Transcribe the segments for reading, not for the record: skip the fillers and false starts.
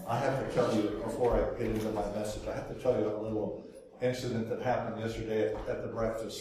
I have to tell you, before I get into my message, I have to tell you a little incident that happened yesterday at the breakfast.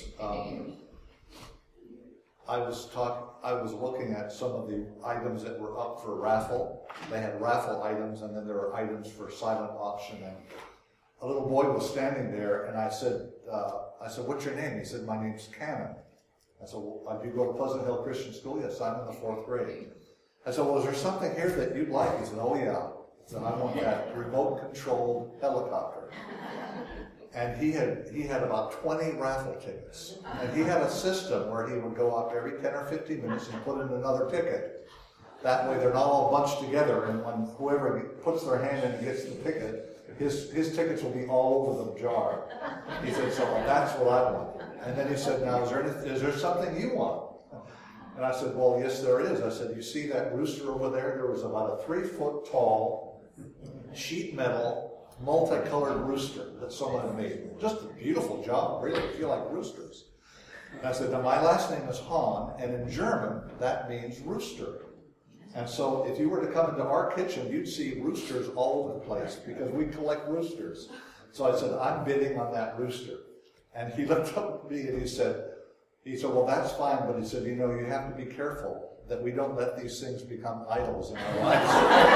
I was looking at some of the items that were up for raffle. They had raffle items, and then there were items for silent auction. And a little boy was standing there, and I said, "What's your name?" He said, "My name's Cannon." I said, "Well, do you go to Pleasant Hill Christian School?" "Yes, I'm in the 4th grade." I said, "Well, is there something here that you'd like?" He said, "Oh, yeah." I said, "I want that remote-controlled helicopter." And he had about 20 raffle tickets. And he had a system where he would go up every 10 or 15 minutes and put in another ticket. That way they're not all bunched together, and when whoever puts their hand in and gets the ticket, his tickets will be all over the jar. He said, "So that's what I want." And then he said, "Now, is there something you want?" And I said, "Well, yes, there is." I said, "You see that rooster over there? There was about a 3-foot tall, sheet metal, multicolored rooster that someone made. Just a beautiful job, really, if you like roosters." And I said, "Now, my last name is Hahn, and in German, that means rooster. And so if you were to come into our kitchen, you'd see roosters all over the place because we collect roosters." So I said, "I'm bidding on that rooster." And he looked up at me and he said, "Well, that's fine," but he said, "You know, you have to be careful that we don't let these things become idols in our lives."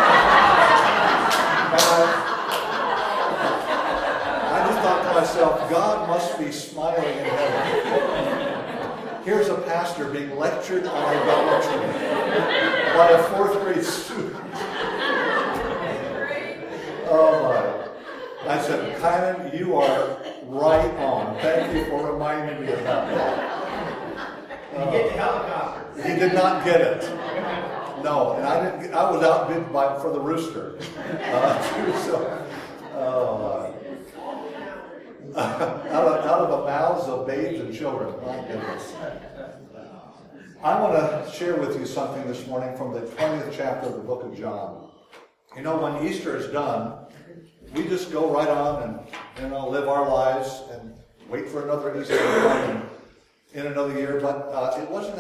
I just thought to myself, God must be smiling in heaven. Here's a pastor being lectured on idolatry by a 4th grade student. Oh my. I said, "Kynan, you are right on. Thank you for reminding me about that." Did he get the helicopter? He did not get it. No, and I was outbid for the rooster. Out of the mouths of babes and children. My goodness. I want to share with you something this morning from the 20th chapter of the book of John. You know, when Easter is done, we just go right on and live our lives and wait for another Easter to come in another year. But it wasn't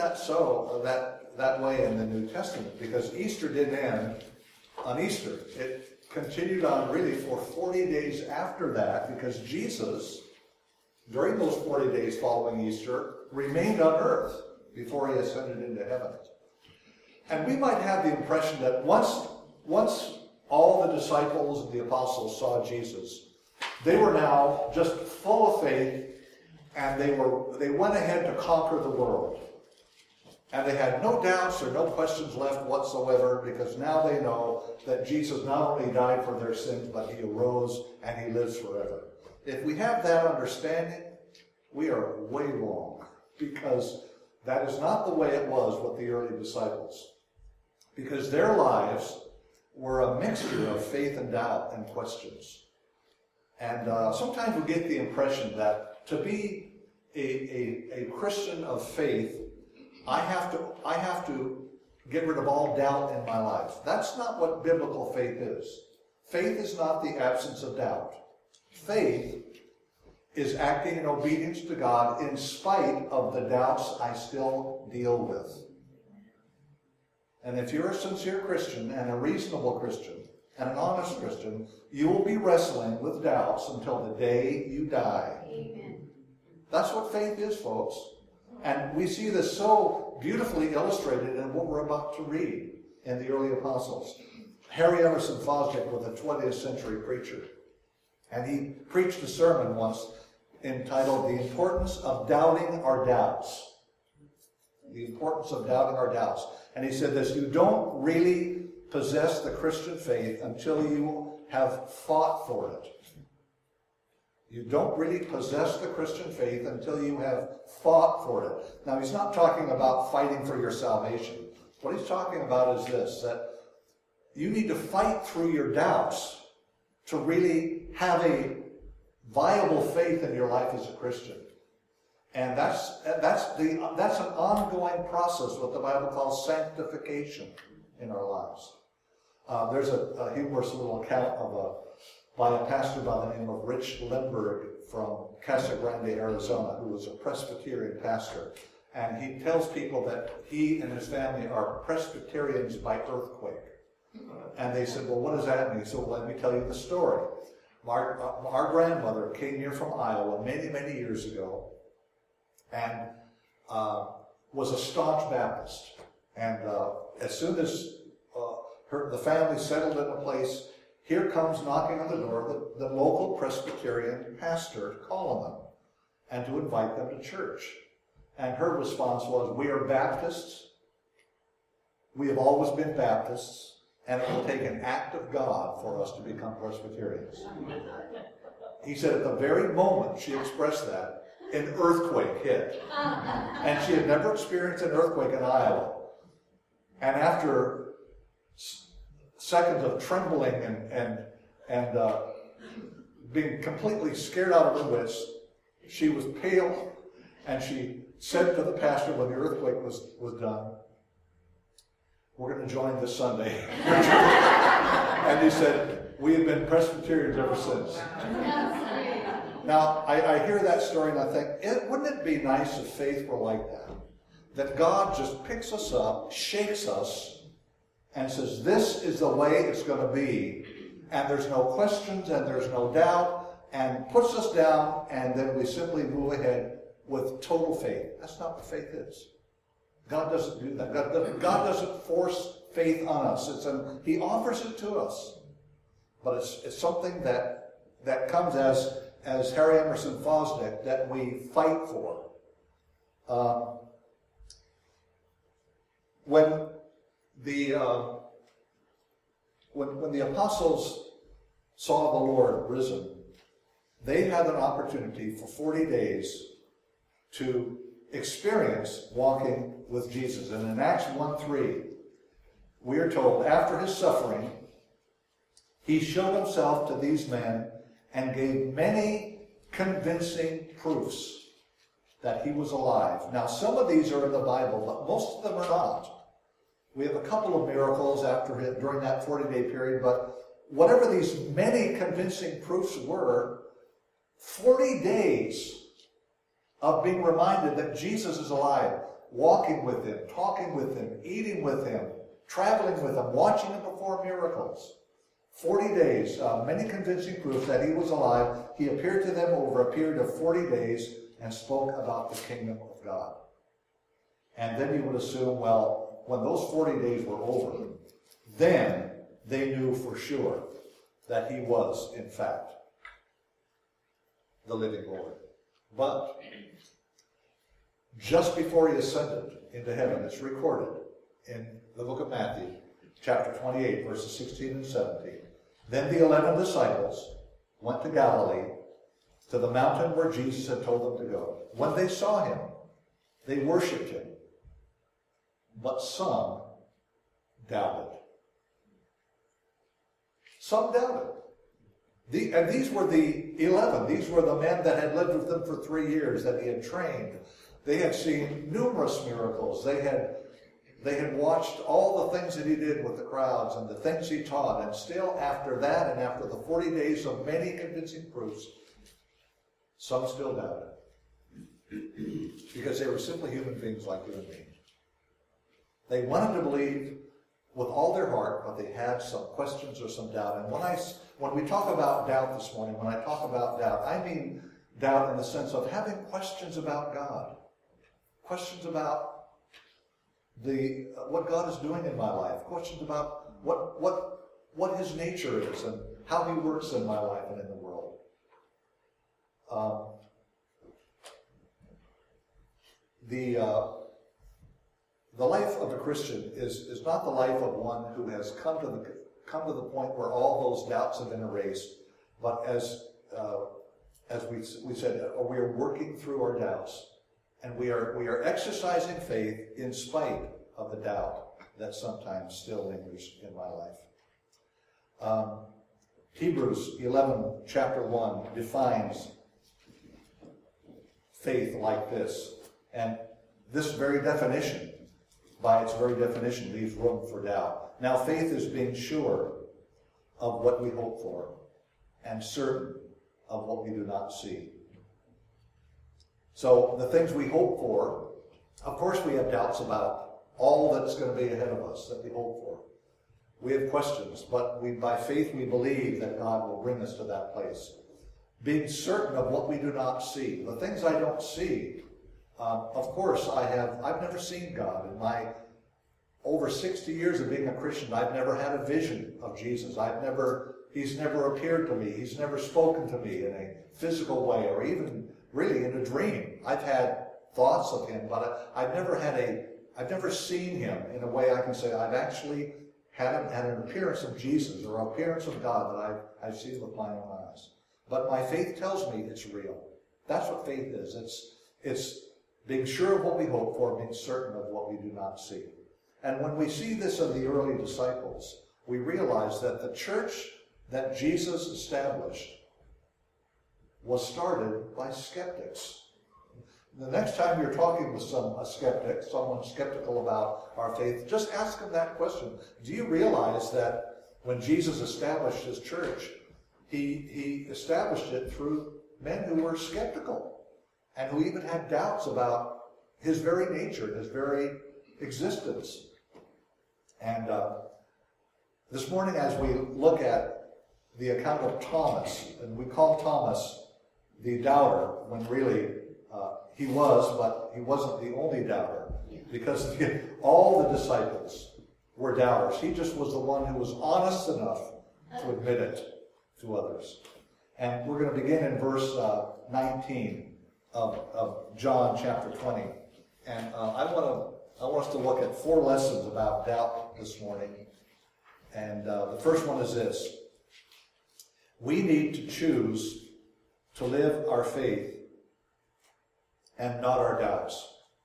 that way in the New Testament, because Easter didn't end on Easter. It continued on really for 40 days after that, because Jesus, during those 40 days following Easter, remained on earth before he ascended into heaven. And we might have the impression that once all the disciples and the apostles saw Jesus, they were now just full of faith, and they went ahead to conquer the world. And they had no doubts or no questions left whatsoever, because now they know that Jesus not only died for their sins, but he arose and he lives forever. If we have that understanding, we are way wrong, because that is not the way it was with the early disciples. Because their lives were a mixture of faith and doubt and questions. And sometimes we get the impression that to be a Christian of faith, I have to get rid of all doubt in my life. That's not what biblical faith is. Faith is not the absence of doubt. Faith is acting in obedience to God in spite of the doubts I still deal with. And if you're a sincere Christian and a reasonable Christian and an honest Christian, you will be wrestling with doubts until the day you die. Amen. That's what faith is, folks. And we see this so beautifully illustrated in what we're about to read in the early apostles. Harry Emerson Fosdick was a 20th century preacher. And he preached a sermon once entitled "The Importance of Doubting Our Doubts." The importance of doubting our doubts. And he said this: you don't really possess the Christian faith until you have fought for it. You don't really possess the Christian faith until you have fought for it. Now, he's not talking about fighting for your salvation. What he's talking about is this, that you need to fight through your doubts to really have a viable faith in your life as a Christian. And that's an ongoing process, what the Bible calls sanctification in our lives. There's a humorous little account by a pastor by the name of Rich Lemberg from Casa Grande, Arizona, who was a Presbyterian pastor. And he tells people that he and his family are Presbyterians by earthquake. And they said, well, what does that mean? He said, well, let me tell you the story. Our grandmother came here from Iowa many, many years ago and was a staunch Baptist. And as soon as the family settled in a place, here comes knocking on the door the local Presbyterian pastor to call on them and to invite them to church. And her response was, we are Baptists. We have always been Baptists. And it will take an act of God for us to become Presbyterians. He said at the very moment she expressed that, an earthquake hit. And she had never experienced an earthquake in Iowa. And after seconds of trembling and being completely scared out of her wits, she was pale, and she said to the pastor when the earthquake was done, we're going to join this Sunday. And he said, we have been Presbyterians ever since. Now, I hear that story and I think, wouldn't it be nice if faith were like that? That God just picks us up, shakes us, and says, this is the way it's going to be. And there's no questions and there's no doubt, and puts us down, and then we simply move ahead with total faith. That's not what faith is. God doesn't do that. God doesn't force faith on us. He offers it to us. But it's something that comes as Harry Emerson Fosdick, that we fight for. When the apostles saw the Lord risen, they had an opportunity for 40 days to experience walking with Jesus. And in Acts 1:3, we are told, after his suffering, he showed himself to these men and gave many convincing proofs that he was alive. Now, some of these are in the Bible, but most of them are not. We have a couple of miracles during that 40-day period, but whatever these many convincing proofs were, 40 days of being reminded that Jesus is alive, walking with him, talking with him, eating with him, traveling with him, watching him perform miracles. 40 days, many convincing proofs that he was alive. He appeared to them over a period of 40 days and spoke about the kingdom of God. And then you would assume, well, when those 40 days were over, then they knew for sure that he was, in fact, the living Lord. But just before he ascended into heaven, it's recorded in the book of Matthew, chapter 28, verses 16 and 17. Then the 11 disciples went to Galilee, to the mountain where Jesus had told them to go. When they saw him, they worshipped him, but some doubted. Some doubted. And these were the 11. These were the men that had lived with him for 3 years, that he had trained. They had seen numerous miracles. They had watched all the things that he did with the crowds and the things he taught. And still after that, and after the 40 days of many convincing proofs, some still doubted. Because they were simply human beings like you and me. They wanted to believe with all their heart, but they had some questions or some doubt. And when we talk about doubt this morning, when I talk about doubt, I mean doubt in the sense of having questions about God. Questions about what God is doing in my life. Questions about what his nature is and how he works in my life and in the world. The life of a Christian is not the life of one who has come to the point where all those doubts have been erased, but as we said, we are working through our doubts, and we are exercising faith in spite of the doubt that sometimes still lingers in my life. Hebrews 11, chapter 1 defines faith like this, and this very definition, by its very definition, leaves room for doubt. Now, faith is being sure of what we hope for and certain of what we do not see. So, the things we hope for, of course we have doubts about all that's going to be ahead of us that we hope for. We have questions, but by faith we believe that God will bring us to that place. Being certain of what we do not see. The things I don't see, of course, I've never seen God. In my over 60 years of being a Christian, I've never had a vision of Jesus. He's never appeared to me. He's never spoken to me in a physical way or even really in a dream. I've had thoughts of him, but I've never seen him in a way I can say I've actually had an appearance of Jesus or appearance of God that I've seen with my own eyes. But my faith tells me it's real. That's what faith is. It's being sure of what we hope for, being certain of what we do not see. And when we see this in the early disciples, we realize that the church that Jesus established was started by skeptics. The next time you're talking with a skeptic, someone skeptical about our faith, just ask them that question. Do you realize that when Jesus established his church, he established it through men who were skeptical and who even had doubts about his very nature, his very existence. And this morning, as we look at the account of Thomas, and we call Thomas the doubter, when really he was, but he wasn't the only doubter, because all the disciples were doubters. He just was the one who was honest enough to admit it to others. And we're going to begin in verse 19 of John chapter 20. And I want us to look at 4 lessons about doubt this morning. And the first one is this. We need to choose to live our faith and not our doubts.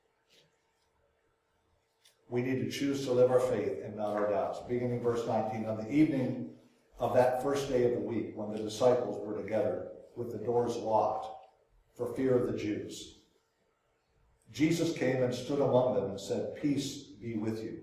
We need to choose to live our faith and not our doubts. Beginning verse 19, on the evening of that first day of the week, when the disciples were together with the doors locked for fear of the Jews, Jesus came and stood among them and said, "Peace be with you."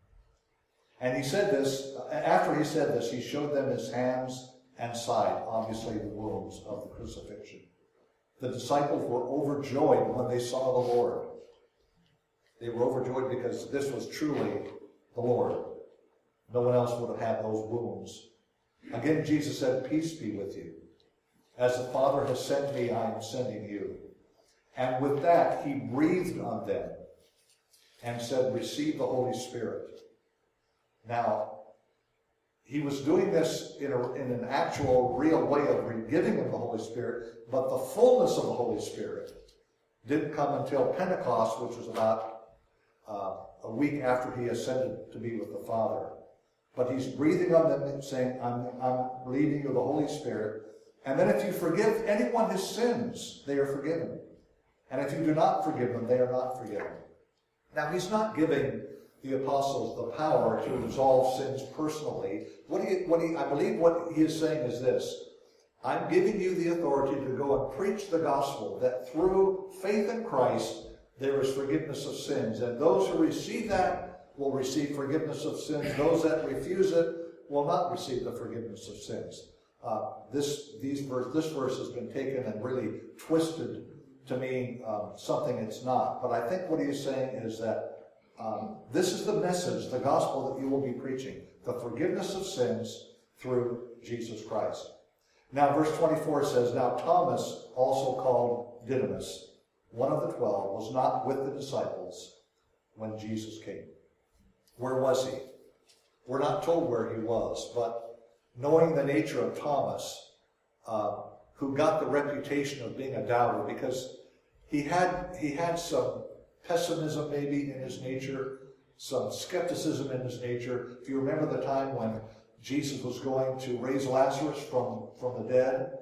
And he said this, after he said this, he showed them his hands and side, obviously the wounds of the crucifixion. The disciples were overjoyed when they saw the Lord. They were overjoyed because this was truly the Lord. No one else would have had those wounds. Again, Jesus said, "Peace be with you. As the Father has sent me, I am sending you." And with that, he breathed on them and said, "Receive the Holy Spirit." Now, he was doing this in an actual, real way of giving them the Holy Spirit, but the fullness of the Holy Spirit didn't come until Pentecost, which was about a week after he ascended to be with the Father. But he's breathing on them and saying, I'm leaving you the Holy Spirit. And then if you forgive anyone his sins, they are forgiven. And if you do not forgive them, they are not forgiven. Now, he's not giving the apostles the power to resolve sins personally. I believe what he is saying is this. I'm giving you the authority to go and preach the gospel, that through faith in Christ, there is forgiveness of sins. And those who receive that will receive forgiveness of sins. Those that refuse it will not receive the forgiveness of sins. This verse has been taken and really twisted to mean something it's not. But I think what he is saying is that this is the message, the gospel that you will be preaching. The forgiveness of sins through Jesus Christ. Now, verse 24 says, "Now Thomas, also called Didymus, one of the 12, was not with the disciples when Jesus came." Where was he? We're not told where he was, but knowing the nature of Thomas, who got the reputation of being a doubter, because he had some pessimism maybe in his nature, some skepticism in his nature. If you remember the time when Jesus was going to raise Lazarus from the dead,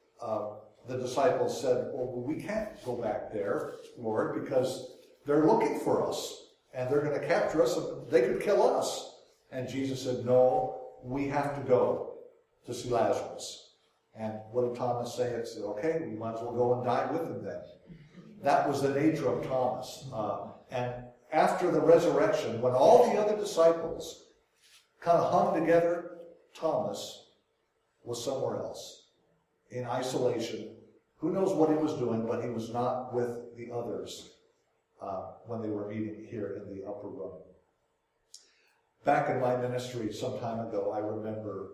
the disciples said, "Well, we can't go back there, Lord, because they're looking for us, and they're going to capture us, and they could kill us." And Jesus said, "No, we have to go to see Lazarus." And what did Thomas say? He said, "Okay, we might as well go and die with him then." That was the nature of Thomas. And after the resurrection, when all the other disciples kind of hung together, Thomas was somewhere else, in isolation. Who knows what he was doing, but he was not with the others when they were meeting here in the upper room. Back in my ministry some time ago, I remember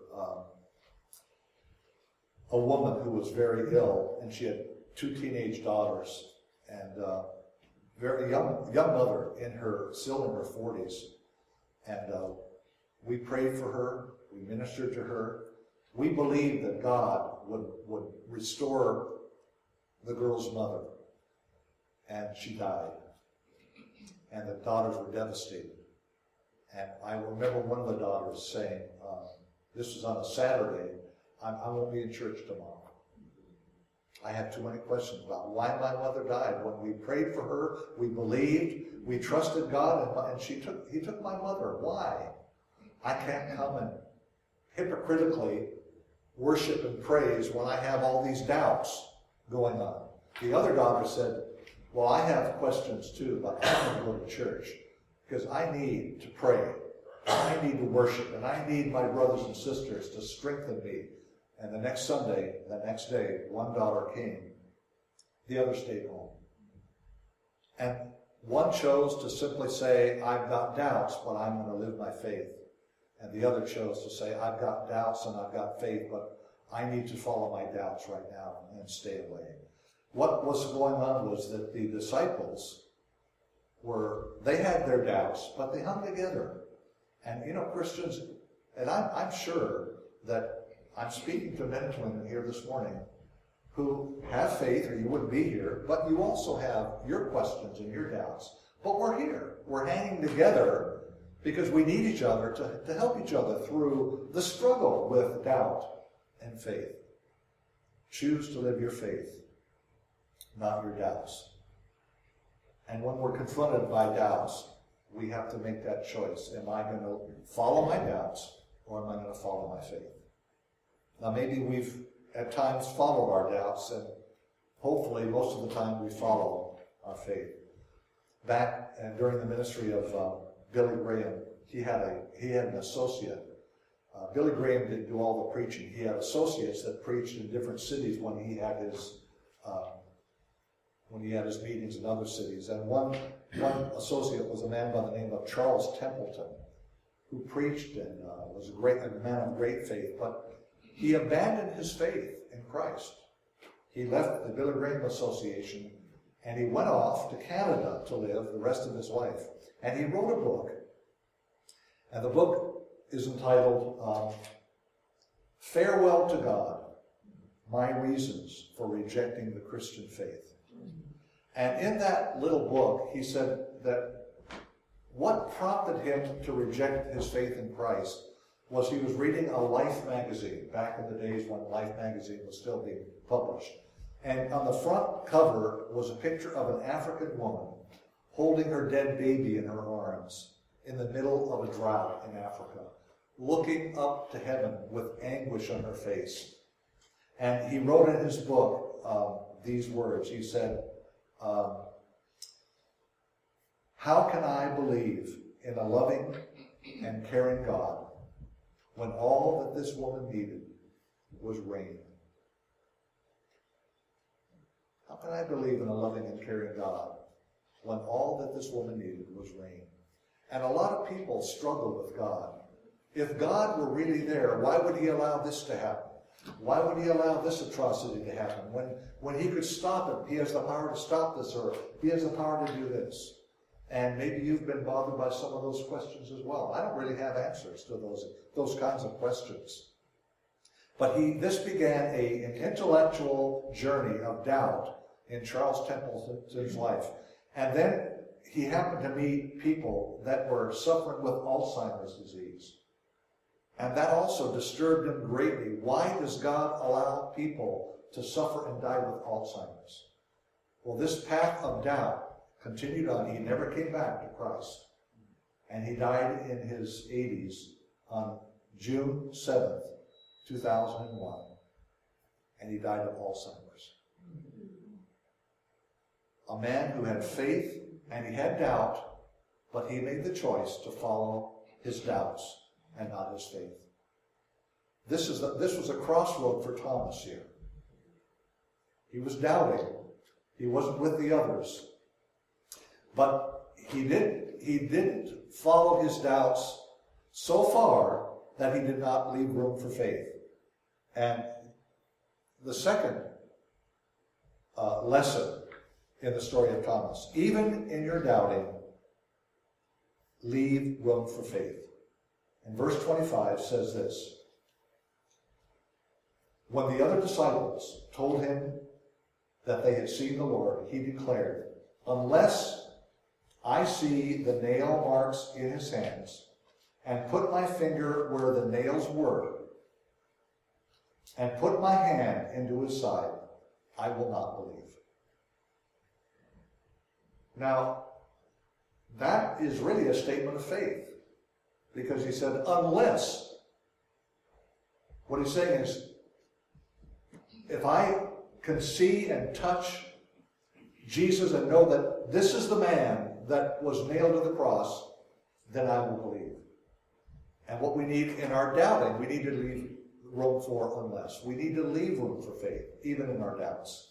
a woman who was very ill, and she had 2 teenage daughters, and very young mother still in her 40s. And we prayed for her, we ministered to her. We believed that God would restore the girl's mother, and she died. And the daughters were devastated. And I remember one of the daughters saying, this was on a Saturday, I won't be in church tomorrow. I have too many questions about why my mother died. When we prayed for her, we believed, we trusted God, and he took my mother. Why? I can't come and hypocritically worship and praise when I have all these doubts going on. The other daughter said, well, I have questions too, but I want to go to church because I need to pray. I need to worship, and I need my brothers and sisters to strengthen me. And the next day, one daughter came. The other stayed home. And one chose to simply say, I've got doubts, but I'm going to live my faith. And the other chose to say, I've got doubts and I've got faith, but I need to follow my doubts right now and stay away. What was going on was that the disciples they had their doubts, but they hung together. And Christians, and I'm sure that I'm speaking to men and women here this morning who have faith, or you wouldn't be here, but you also have your questions and your doubts. But we're here. We're hanging together because we need each other to help each other through the struggle with doubt and faith. Choose to live your faith, not your doubts. And when we're confronted by doubts, we have to make that choice. Am I going to follow my doubts, or am I going to follow my faith? Now, maybe we've at times followed our doubts, and hopefully most of the time we follow our faith. Back during the ministry of Billy Graham, he had an associate. Billy Graham didn't do all the preaching. He had associates that preached in different cities when he had his meetings in other cities. And one associate was a man by the name of Charles Templeton, who preached and was a man of great faith, but he abandoned his faith in Christ. He left the Billy Graham Association and he went off to Canada to live the rest of his life. And he wrote a book. And the book is entitled Farewell to God, My Reasons for Rejecting the Christian Faith. And in that little book, he said that what prompted him to reject his faith in Christ was he was reading a Life magazine, back in the days when Life magazine was still being published. And on the front cover was a picture of an African woman holding her dead baby in her arms in the middle of a drought in Africa, looking up to heaven with anguish on her face. And he wrote in his book these words. He said, how can I believe in a loving and caring God when all that this woman needed was rain? How can I believe in a loving and caring God when all that this woman needed was rain? And a lot of people struggle with God. If God were really there, why would he allow this to happen? Why would he allow this atrocity to happen? When he could stop it, he has the power to stop this, or he has the power to do this. And maybe you've been bothered by some of those questions as well. I don't really have answers to those kinds of questions. But this began an intellectual journey of doubt in Charles Templeton's life. And then he happened to meet people that were suffering with Alzheimer's disease. And that also disturbed him greatly. Why does God allow people to suffer and die with Alzheimer's? Well, this path of doubt continued on. He never came back to Christ. And he died in his 80s on June 7th, 2001. And he died of Alzheimer's. A man who had faith and he had doubt, but he made the choice to follow his doubts and not his faith. This was a crossroad for Thomas here. He was doubting. He wasn't with the others. But he didn't follow his doubts so far that he did not leave room for faith. And the second lesson in the story of Thomas, even in your doubting, leave room for faith. And verse 25 says this: when the other disciples told him that they had seen the Lord, he declared, unless I see the nail marks in his hands, and put my finger where the nails were, and put my hand into his side, I will not believe. Now, that is really a statement of faith, because he said, unless. What he's saying is, if I can see and touch Jesus and know that this is the man that was nailed to the cross, then I will believe. And what we need in our doubting, we need to leave room for unless. We need to leave room for faith, even in our doubts.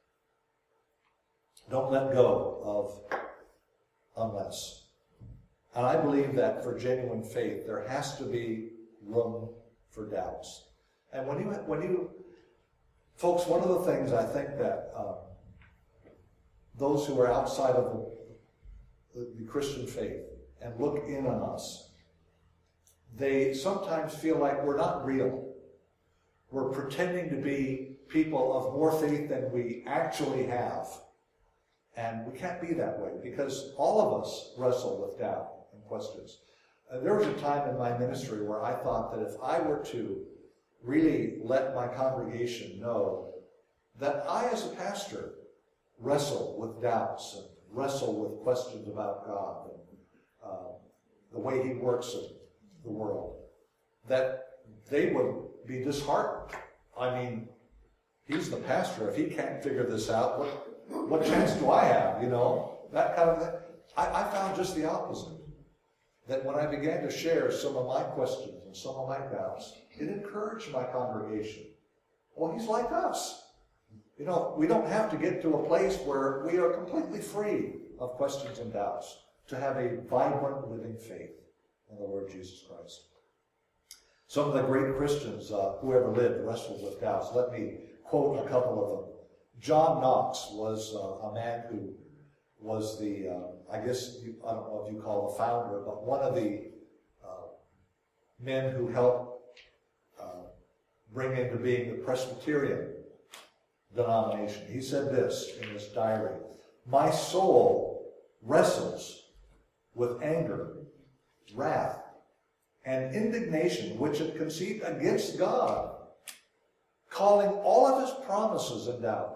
Don't let go of unless. And I believe that for genuine faith, there has to be room for doubts. And when you folks, one of the things I think that those who are outside of the Christian faith and look in on us, they sometimes feel like we're not real. We're pretending to be people of more faith than we actually have. And we can't be that way, because all of us wrestle with doubt and questions. There was a time in my ministry where I thought that if I were to really let my congregation know that I, as a pastor, wrestle with doubts and wrestle with questions about God and the way he works in the world, that they would be disheartened. I mean, he's the pastor. If he can't figure this out, what chance do I have, that kind of thing. I found just the opposite. That when I began to share some of my questions and some of my doubts, it encouraged my congregation. Well, he's like us. We don't have to get to a place where we are completely free of questions and doubts to have a vibrant, living faith in the Lord Jesus Christ. Some of the great Christians who ever lived wrestled with doubts. Let me quote a couple of them. John Knox was a man who was the, I don't know if you call the founder, but one of the men who helped bring into being the Presbyterian denomination. He said this in his diary: my soul wrestles with anger, wrath, and indignation which it conceived against God, calling all of his promises in doubt.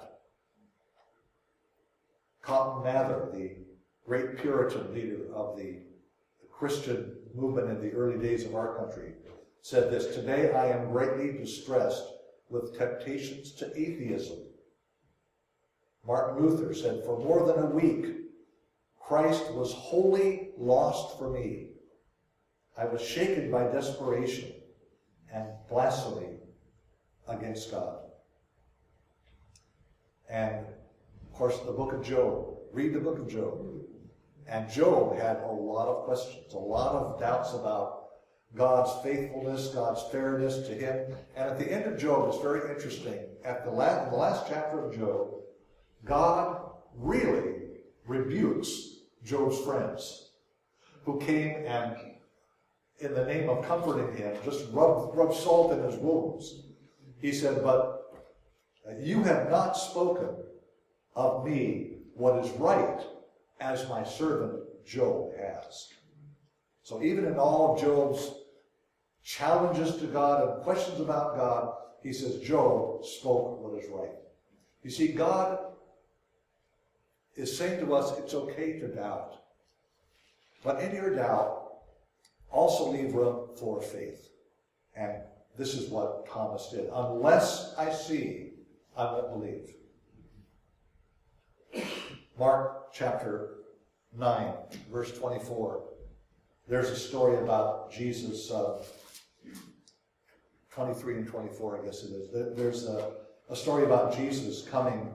Cotton Mather, the great Puritan leader of the Christian movement in the early days of our country, said this: today I am greatly distressed with temptations to atheism. Martin Luther said, for more than a week, Christ was wholly lost for me. I was shaken by desperation and blasphemy against God. And, of course, the book of Job. Read the book of Job. And Job had a lot of questions, a lot of doubts about God's faithfulness, God's fairness to him. And at the end of Job, it's very interesting. In the last chapter of Job, God really rebukes Job's friends who came and, in the name of comforting him, just rubbed salt in his wounds. He said, but you have not spoken of me what is right, as my servant Job has. So even in all of Job's challenges to God and questions about God, he says Job spoke what is right. You see, God is saying to us it's okay to doubt. But in your doubt, also leave room for faith. And this is what Thomas did. Unless I see, I won't believe. Mark chapter 9, verse 24. There's a story about Jesus, 23 and 24, I guess it is. There's a story about Jesus coming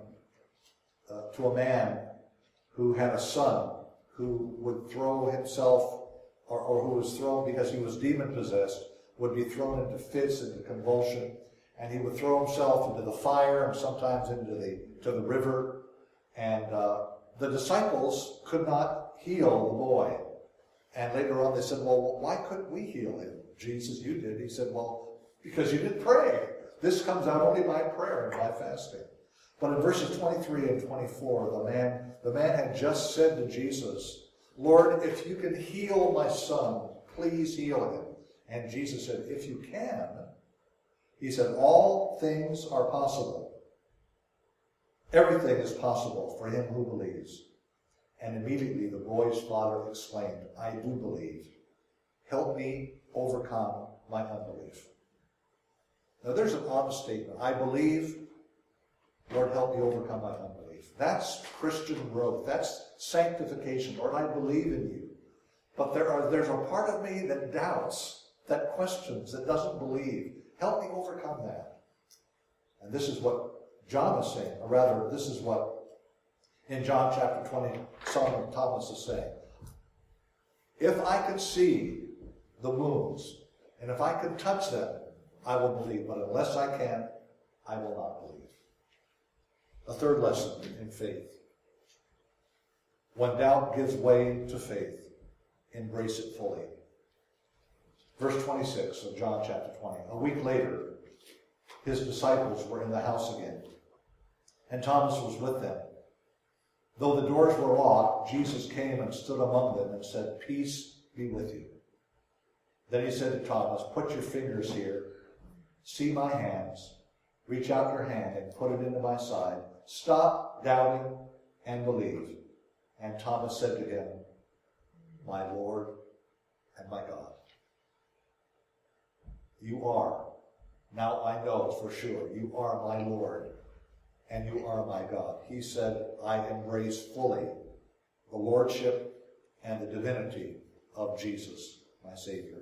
to a man who had a son who would throw himself or who was thrown because he was demon-possessed, would be thrown into fits, into convulsion, and he would throw himself into the fire and sometimes into the river. And the disciples could not heal the boy. And later on they said, well, why couldn't we heal him? Jesus, you did. He said, well, because you didn't pray. This comes out only by prayer and by fasting. But in verses 23 and 24, the man had just said to Jesus, Lord, if you can heal my son, please heal him. And Jesus said, if you can, he said, all things are possible. Everything is possible for him who believes. And immediately the boy's father exclaimed, I do believe. Help me overcome my unbelief. Now there's an honest statement. I believe. Lord, help me overcome my unbelief. That's Christian growth. That's sanctification. Lord, I believe in you. But there's a part of me that doubts, that questions, that doesn't believe. Help me overcome that. And this is what John is saying, or rather, this is what in John chapter 20, Solomon Thomas is saying. If I can see the wounds, and if I can touch them, I will believe. But unless I can, I will not believe. A third lesson in faith. When doubt gives way to faith, embrace it fully. Verse 26 of John chapter 20. A week later, his disciples were in the house again, and Thomas was with them. Though the doors were locked, Jesus came and stood among them and said, Peace be with you. Then he said to Thomas, Put your fingers here. See my hands. Reach out your hand and put it into my side. Stop doubting and believe. And Thomas said to him, My Lord and my God. You are. Now I know for sure. You are my Lord and you are my God. He said, I embrace fully the lordship and the divinity of Jesus, my Savior.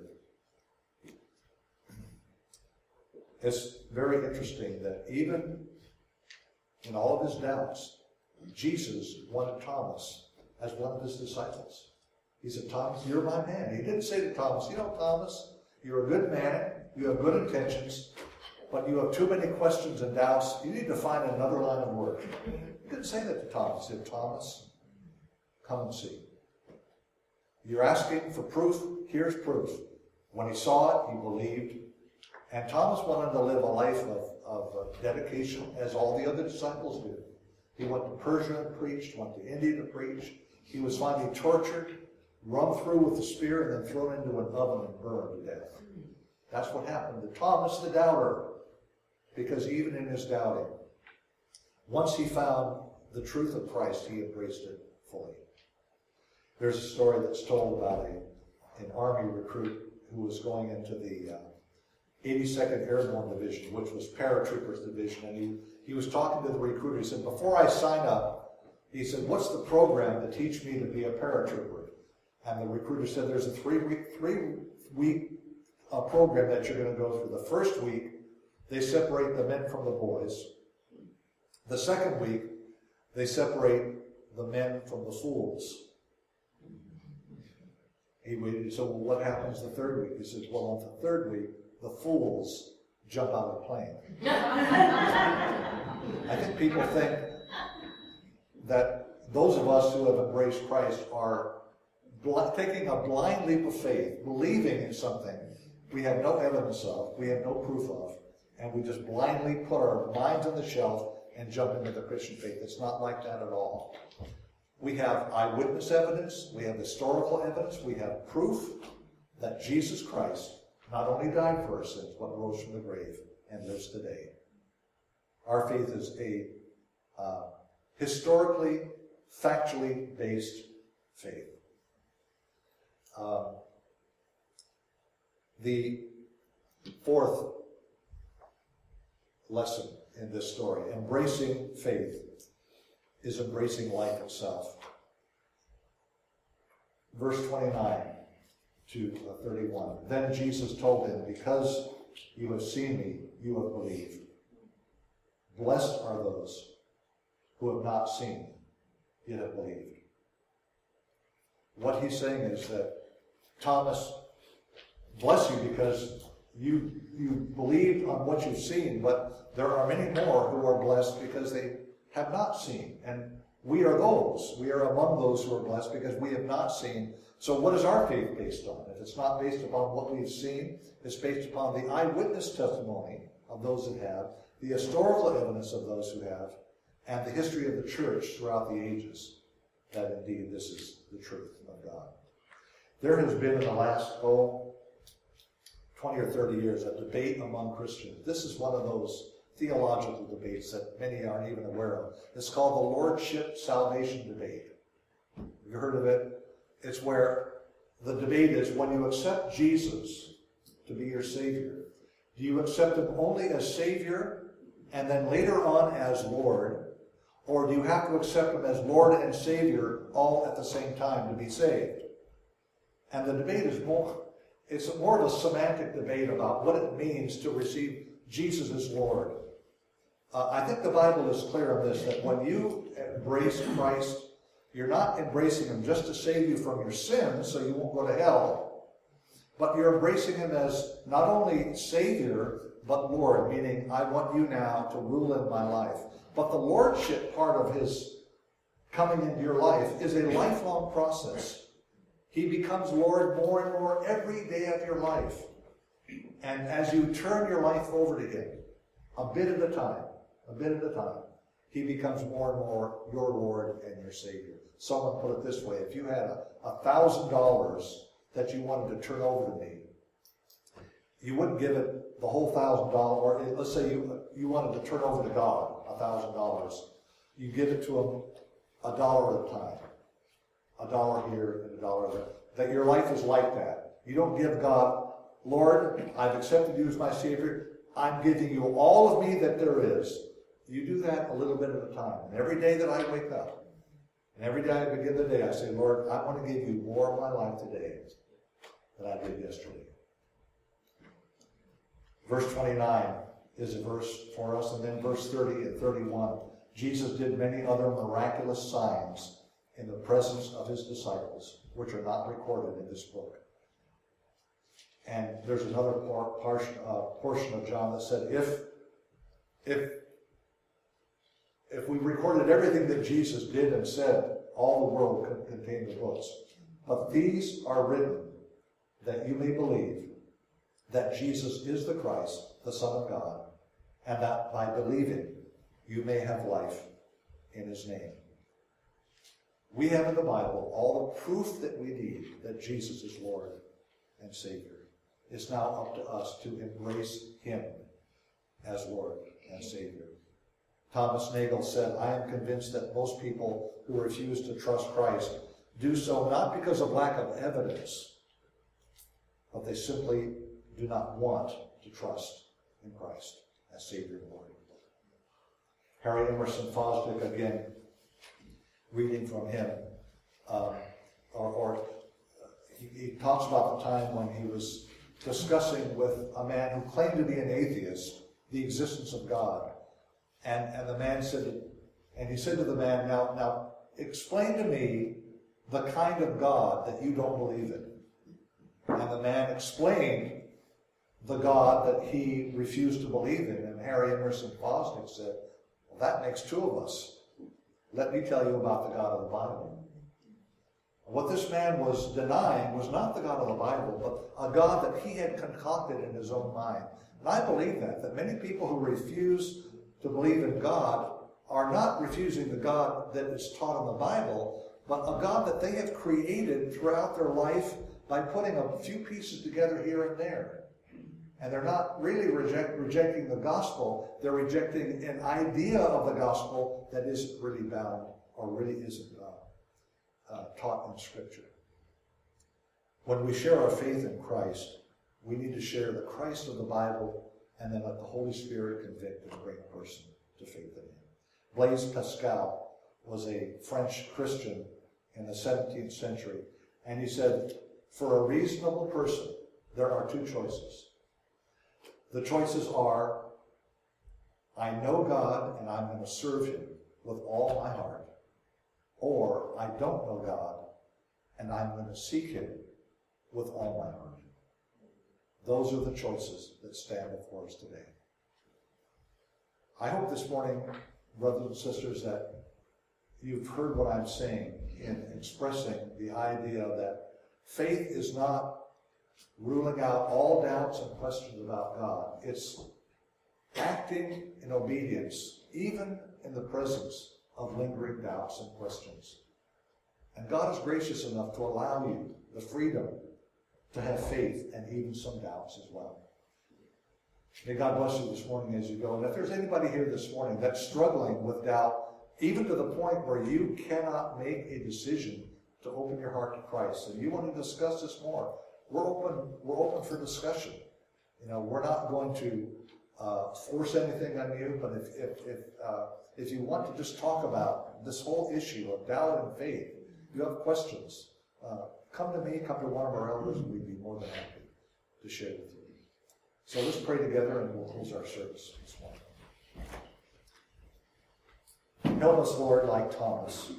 It's very interesting that even in all of his doubts, Jesus wanted Thomas as one of his disciples. He said, Thomas, you're my man. He didn't say to Thomas, you know, Thomas, you're a good man, you have good intentions, but you have too many questions and doubts. You need to find another line of work. He didn't say that to Thomas. He said, Thomas, come and see. You're asking for proof? Here's proof. When he saw it, he believed. And Thomas wanted to live a life of dedication as all the other disciples did. He went to Persia and preached, went to India to preach. He was finally tortured, run through with the spear, and then thrown into an oven and burned to death. That's what happened to Thomas the doubter, because even in his doubting, once he found the truth of Christ, he embraced it fully. There's a story that's told about an Army recruit who was going into the 82nd Airborne Division, which was paratroopers division, and he was talking to the recruiter. He said, before I sign up, he said, what's the program to teach me to be a paratrooper? And the recruiter said, there's a three-week program that you're going to go through. The first week, they separate the men from the boys. The second week, they separate the men from the fools. He said, well, what happens the third week? He says, well, on the third week, the fools jump out of the plane. I think people think that those of us who have embraced Christ are taking a blind leap of faith, believing in something we have no evidence of, we have no proof of, and we just blindly put our minds on the shelf and jump into the Christian faith. It's not like that at all. We have eyewitness evidence, we have historical evidence, we have proof that Jesus Christ not only died for our sins, but rose from the grave and lives today. Our faith is a historically, factually based faith. The fourth lesson in this story, embracing faith, is embracing life itself. Verse 29 to 31. Then Jesus told him, because you have seen me, you have believed. Blessed are those who have not seen, yet have believed. What he's saying is that Thomas, bless you because you believed on what you've seen, but there are many more who are blessed because they have not seen. And we are those. We are among those who are blessed because we have not seen. So what is our faith based on? If it's not based upon what we've seen, it's based upon the eyewitness testimony of those that have, the historical evidence of those who have, and the history of the church throughout the ages, that indeed this is the truth of God. There has been in the last, 20 or 30 years, a debate among Christians. This is one of those theological debates that many aren't even aware of. It's called the Lordship Salvation Debate. Have you heard of it? It's where the debate is, when you accept Jesus to be your Savior, do you accept Him only as Savior and then later on as Lord, or do you have to accept Him as Lord and Savior all at the same time to be saved? And the debate is it's more of a semantic debate about what it means to receive Jesus as Lord. I think the Bible is clear on this, that when you embrace Christ, you're not embracing Him just to save you from your sins so you won't go to hell, but you're embracing Him as not only Savior, but Lord, meaning I want you now to rule in my life. But the Lordship part of His coming into your life is a lifelong process. He becomes Lord more and more every day of your life. And as you turn your life over to Him, a bit at a time, He becomes more and more your Lord and your Savior. Someone put it this way: if you had $1,000 that you wanted to turn over to me, you wouldn't give it the whole $1,000, or let's say you wanted to turn over to God $1,000. You give it to Him $1 at a time. $1 here and $1 there. That your life is like that. You don't give God, Lord, I've accepted you as my Savior. I'm giving you all of me that there is. You do that a little bit at a time. And every day that I wake up, and every day I begin the day, I say, Lord, I want to give you more of my life today than I did yesterday. Verse 29 is a verse for us, and then verse 30 and 31. Jesus did many other miraculous signs in the presence of His disciples, which are not recorded in this book. And there's another portion of John that said, if we recorded everything that Jesus did and said, all the world could contain the books. But these are written that you may believe that Jesus is the Christ, the Son of God, and that by believing you may have life in His name. We have in the Bible all the proof that we need that Jesus is Lord and Savior. It's now up to us to embrace Him as Lord and Savior. Thomas Nagel said, I am convinced that most people who refuse to trust Christ do so not because of lack of evidence, but they simply do not want to trust in Christ as Savior and Lord. Harry Emerson Fosdick, again, reading from him, he talks about the time when he was discussing with a man who claimed to be an atheist the existence of God. And the man said, and he said to the man, now explain to me the kind of God that you don't believe in. And the man explained the God that he refused to believe in. And Harry Emerson Fosdick said, well, that makes two of us. Let me tell you about the God of the Bible. What this man was denying was not the God of the Bible, but a God that he had concocted in his own mind. And I believe that many people who refuse to believe in God are not refusing the God that is taught in the Bible, but a God that they have created throughout their life by putting a few pieces together here and there. And they're not really rejecting the gospel, they're rejecting an idea of the gospel that isn't really bound or really isn't taught in Scripture. When we share our faith in Christ, we need to share the Christ of the Bible and then let the Holy Spirit convict and bring a person to faith in Him. Blaise Pascal was a French Christian in the 17th century, and he said, for a reasonable person, there are two choices. The choices are, I know God and I'm going to serve Him with all my heart, or I don't know God and I'm going to seek Him with all my heart. Those are the choices that stand before us today. I hope this morning, brothers and sisters, that you've heard what I'm saying in expressing the idea that faith is not ruling out all doubts and questions about God. It's acting in obedience, even in the presence of lingering doubts and questions. And God is gracious enough to allow you the freedom to have faith and even some doubts as well. May God bless you this morning as you go. And if there's anybody here this morning that's struggling with doubt, even to the point where you cannot make a decision to open your heart to Christ, and you want to discuss this more, we're open for discussion. We're not going to force anything on you, but if you want to just talk about this whole issue of doubt and faith, you have questions, come to me, come to one of our elders, and we'd be more than happy to share with you. So let's pray together and we'll close our service this morning. Help us, Lord, like Thomas,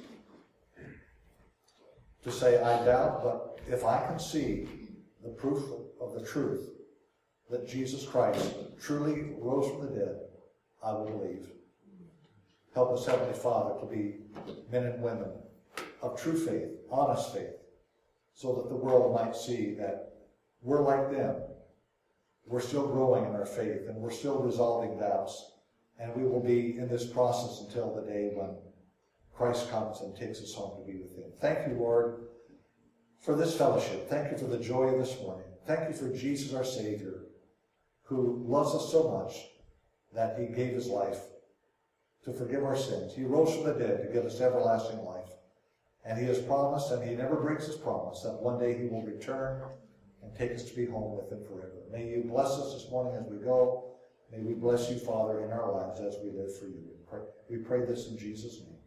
to say, I doubt, but if I can see the proof of the truth that Jesus Christ truly rose from the dead, I will believe. Help us, Heavenly Father, to be men and women of true faith, honest faith, so that the world might see that we're like them. We're still growing in our faith, and we're still resolving doubts, and we will be in this process until the day when Christ comes and takes us home to be with him. Thank you, Lord, for this fellowship. Thank you for the joy of this morning. Thank you for Jesus, our Savior, who loves us so much that he gave his life to forgive our sins. He rose from the dead to give us everlasting life. And he has promised, and he never breaks his promise, that one day he will return and take us to be home with him forever. May you bless us this morning as we go. May we bless you, Father, in our lives as we live for you. We pray this in Jesus' name.